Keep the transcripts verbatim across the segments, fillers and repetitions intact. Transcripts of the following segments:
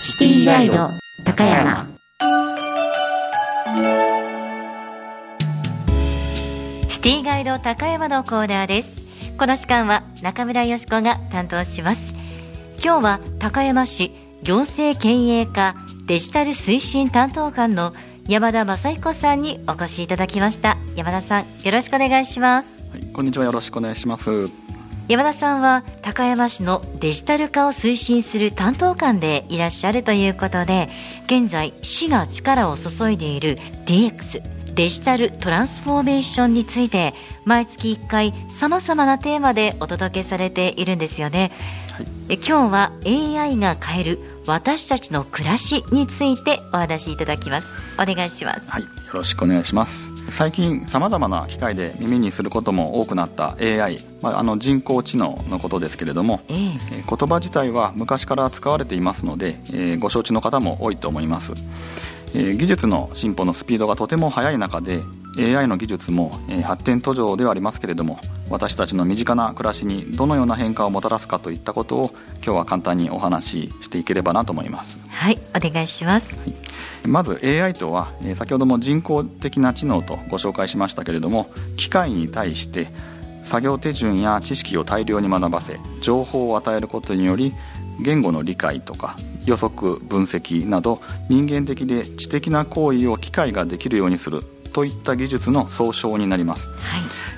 シティガイド高山。 シティガイド高山のコーナーです。この時間は中村よしこが担当します。今日は高山市行政経営課デジタル推進担当官の山田正彦さんにお越しいただきました。山田さん、よろしくお願いします。 はい、こんにちは。よろしくお願いします。 山田さんは高山市のデジタル化を推進する担当官でいらっしゃるということで、現在市が力を注いでいる ディーエックス デジタルトランスフォーメーションについて毎月いっかいさまざまなテーマでお届けされているんですよね。はい、え今日は エーアイ が変える私たちの暮らしについてお話しいただきます。お願いします。 はい、よろしくお願いします。最近さまざまな機会で耳にすることも多くなった エーアイ、まあ、あの人工知能のことですけれども、えーえー、言葉自体は昔から使われていますので、えー、ご承知の方も多いと思います。えー、技術の進歩のスピードがとても速い中で エーアイ の技術も、えー、発展途上ではありますけれども、私たちの身近な暮らしにどのような変化をもたらすかといったことを今日は簡単にお話ししていければなと思います。 はい、お願いします。はい、 まず エーアイ とは、えー、先ほども人工的な知能とご紹介しましたけれども、機械に対して作業手順や知識を大量に学ばせ情報を与えることにより言語の理解とか予測分析など人間的で知的な行為を機械ができるようにするといった技術の総称になります。はい、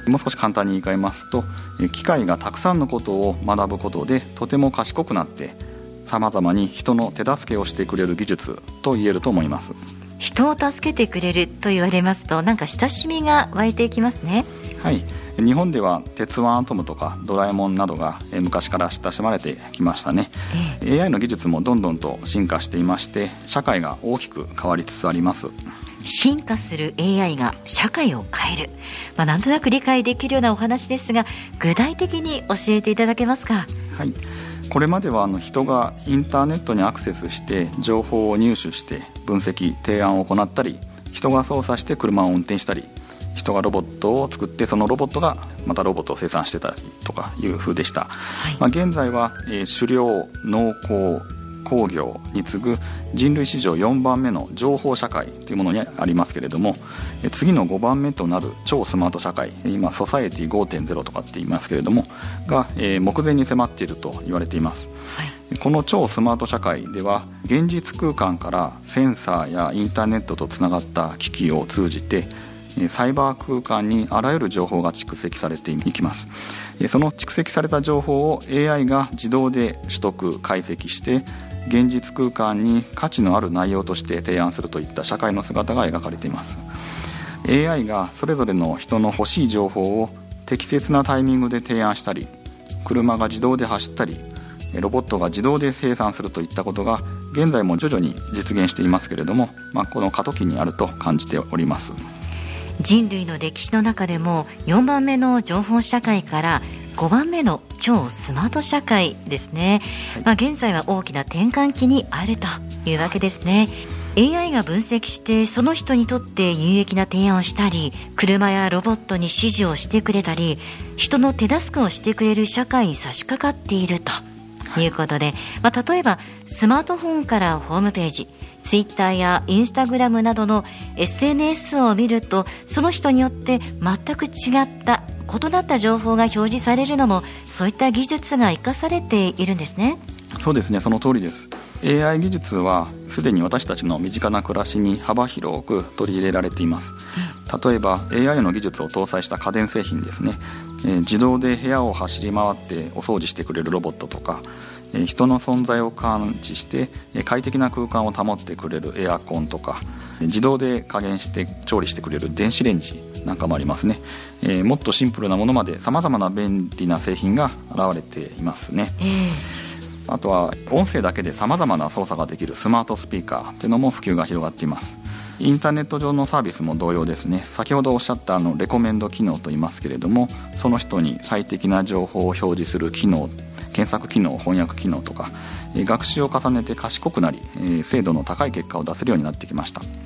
もう少し簡単に言い換えますと、機械がたくさんのことを学ぶことでとても賢くなってさまざまに人の手助けをしてくれる技術と言えると思います。 人を助けてくれると言われますと、なんか親しみが湧いていきますね。 はい、日本では鉄腕アトムとかドラえもんなどが昔から親しまれてきましたね。えー、エーアイ の技術もどんどんと進化していまして、社会が大きく変わりつつあります。 進化する エーアイ が社会を変える、まあ、なんとなく理解できるようなお話ですが、具体的に教えていただけますか。 はい、これまではあの人がインターネットにアクセスして情報を入手して分析提案を行ったり、人が操作して車を運転したり、人がロボットを作ってそのロボットがまたロボットを生産してたりとかいう風でした。はい、まあ、現在は、えー、狩猟農耕工業に次ぐ人類史上よんばんめの情報社会というものにありますけれども、え次のごばんめとなる超スマート社会、今ソサエティ ごてんゼロ とかって言いますけれどもが、えー、目前に迫っていると言われています。はい、この超スマート社会では現実空間からセンサーやインターネットとつながった機器を通じてサイバー空間にあらゆる情報が蓄積されていきます。その蓄積された情報を エーアイ が自動で取得解析して現実空間に価値のある内容として提案するといった社会の姿が描かれています。 エーアイ がそれぞれの人の欲しい情報を適切なタイミングで提案したり、車が自動で走ったり、ロボットが自動で生産するといったことが現在も徐々に実現していますけれども、まあ、この過渡期にあると感じております。 人類の歴史の中でもよんばんめの情報社会からごばんめの超スマート社会ですね。はい、まあ、現在は大きな転換期にあるというわけですね。エーアイ が分析してその人にとって有益な提案をしたり、車やロボットに指示をしてくれたり、人の手助けをしてくれる社会に差し掛かっているということで、まあ、例えばスマートフォンからホームページ、ツイッターやインスタグラムなどの エスエヌエス を見ると、その人によって全く違った異なった情報が表示されるのも、そういった技術が生かされているんですね。 そうですね、その通りです。 エーアイ 技術はすでに私たちの身近な暮らしに幅広く取り入れられています。うん、例えば エーアイ の技術を搭載した家電製品ですね、えー、自動で部屋を走り回ってお掃除してくれるロボットとか、えー、人の存在を感知して、えー、快適な空間を保ってくれるエアコンとか、自動で加減して調理してくれる電子レンジなんかもありますね。えー、もっとシンプルなものまでさまざまな便利な製品が現れていますね。えー、あとは音声だけでさまざまな操作ができるスマートスピーカーというのも普及が広がっています。インターネット上のサービスも同様ですね。先ほどおっしゃったあのレコメンド機能と言いますけれども、その人に最適な情報を表示する機能、検索機能、翻訳機能とか、学習を重ねて賢くなり精度の高い結果を出せるようになってきました。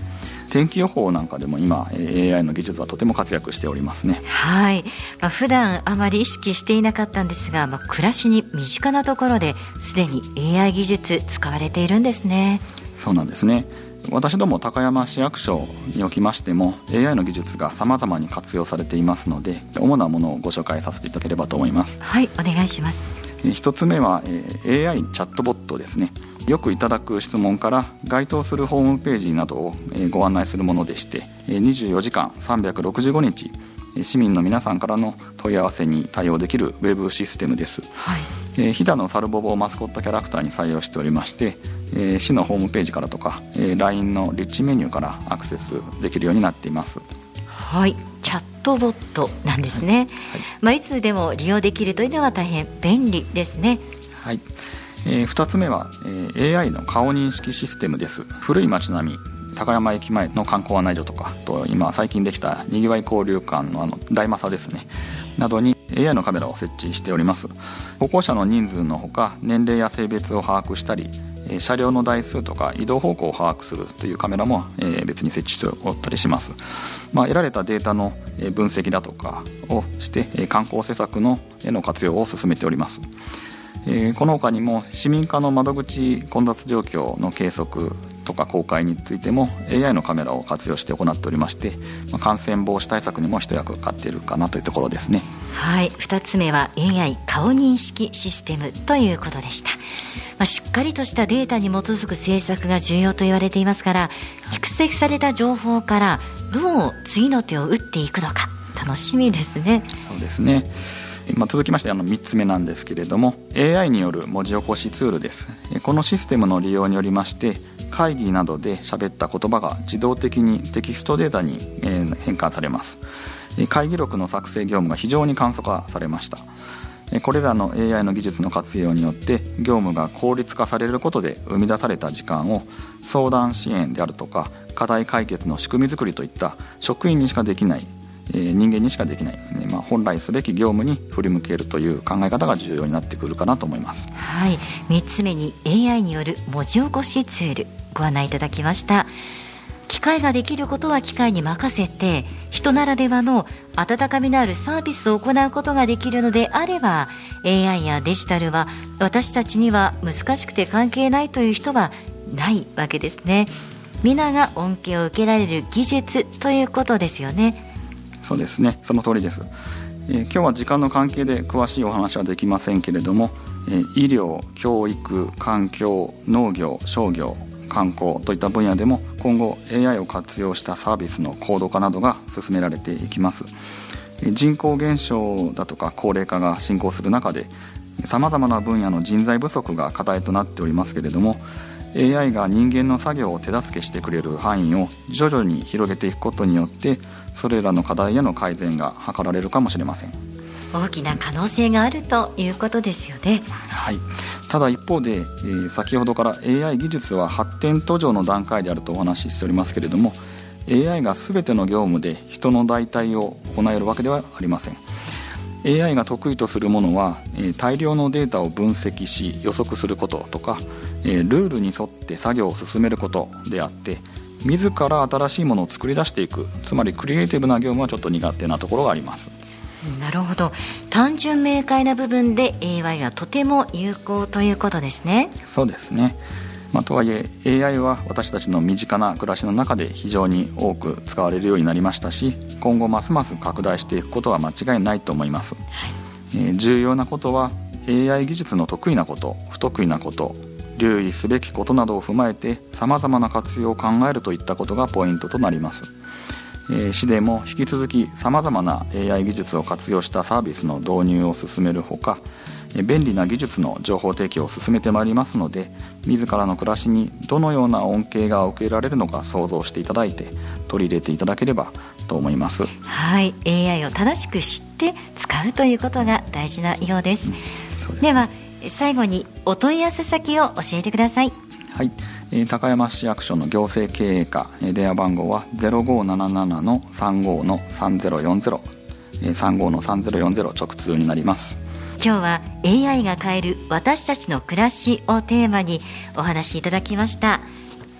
天気予報なんかでも今 エーアイ の技術はとても活躍しておりますね。 はい、まあ、普段あまり意識していなかったんですが、まあ、暮らしに身近なところですでに エーアイ 技術使われているんですね。 そうなんですね。私ども高山市役所におきましても エーアイ の技術が様々に活用されていますので、主なものをご紹介させていただければと思います。 はい、お願いします。 一つ目は エーアイ チャットボットですね。よくいただく質問から該当するホームページなどをご案内するものでして、にじゅうよじかんさんびゃくろくじゅうごにち市民の皆さんからの問い合わせに対応できるウェブシステムです。はい、えー、飛騨のサルボボをマスコットキャラクターに採用しておりまして、えー、市のホームページからとか、えー、ライン のリッチメニューからアクセスできるようになっています。 はい、チャットボットなんですね。はい、はい、まあ、いつでも利用できるというのは大変便利ですね。 はい、えー、ふたつめは、えー、エーアイ の顔認識システムです。古い街並み、高山駅前の観光案内所とかと今最近できたにぎわい交流館のあの大政ですねなどに エーアイ のカメラを設置しております。歩行者の人数のほか年齢や性別を把握したり、車両の台数とか移動方向を把握するというカメラも別に設置しておったりします。まあ、得られたデータの分析だとかをして観光施策のへの活用を進めております。この他にも市民課の窓口混雑状況の計測とか公開についても エーアイ のカメラを活用して行っておりまして、感染防止対策にも一役買っているかなというところですね。 はい、ふたつめは エーアイ 顔認識システムということでした。まあ、しっかりとしたデータに基づく政策が重要と言われていますから、蓄積された情報からどう次の手を打っていくのか楽しみですね。 そうですね。まあ、続きましてあのみっつめなんですけれども エーアイ による文字起こしツールです。このシステムの利用によりまして会議などで喋った言葉が自動的にテキストデータに変換されます。会議録の作成業務が非常に簡素化されました。これらの エーアイ の技術の活用によって業務が効率化されることで生み出された時間を相談支援であるとか課題解決の仕組み作りといった職員にしかできない人間にしかできない、まあ、本来すべき業務に振り向けるという考え方が重要になってくるかなと思います。 はい、みっつめに エーアイ による文字起こしツールご案内いただきました。機械ができることは機械に任せて人ならではの温かみのあるサービスを行うことができるのであれば エーアイ やデジタルは私たちには難しくて関係ないという人はないわけですね。皆が恩恵を受けられる技術ということですよね。 そうですね、その通りです。えー、今日は時間の関係で詳しいお話はできませんけれども、えー、医療、教育、環境、農業、商業、観光といった分野でも今後 エーアイ を活用したサービスの高度化などが進められていきます。えー、人口減少だとか高齢化が進行する中でさまざまな分野の人材不足が課題となっておりますけれども、エーアイ が人間の作業を手助けしてくれる範囲を徐々に広げていくことによってそれらの課題への改善が図られるかもしれません。 大きな可能性があるということですよね。 はい、ただ一方で、えー、先ほどから エーアイ 技術は発展途上の段階であるとお話ししておりますけれども エーアイ が全ての業務で人の代替を行えるわけではありません。エーアイ が得意とするものは、えー、大量のデータを分析し予測することとか、えー、ルールに沿って作業を進めることであって自ら新しいものを作り出していく、つまりクリエイティブな業務はちょっと苦手なところがあります。 なるほど、単純明快な部分で エーアイ はとても有効ということですね。 そうですね、まあ、とはいえ エーアイ は私たちの身近な暮らしの中で非常に多く使われるようになりましたし今後ますます拡大していくことは間違いないと思います。はい、えー、重要なことは エーアイ 技術の得意なこと、不得意なこと、留意すべきことなどを踏まえてさまざまな活用を考えるといったことがポイントとなります。えー、市でも引き続きさまざまな エーアイ 技術を活用したサービスの導入を進めるほか、えー、便利な技術の情報提供を進めてまいりますので自らの暮らしにどのような恩恵が受けられるのか想像していただいて取り入れていただければと思います。 はい、エーアイ を正しく知って使うということが大事なようです。うん、そうです。では最後にお問い合わせ先を教えてください。 はい、えー、高山市役所の行政経営課、えー、電話番号は ゼロごーなななのさんごのさんぜろよんぜろ、えー、さんごのさんぜろよんぜろ直通になります。 今日は エーアイ が変える私たちの暮らしをテーマにお話しいただきました。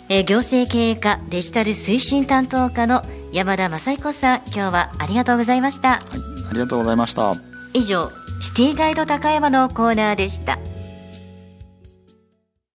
えー、行政経営課デジタル推進担当課の山田雅彦さん、今日はありがとうございました。 はい、ありがとうございました。 以上、シティガイド高山のコーナーでした。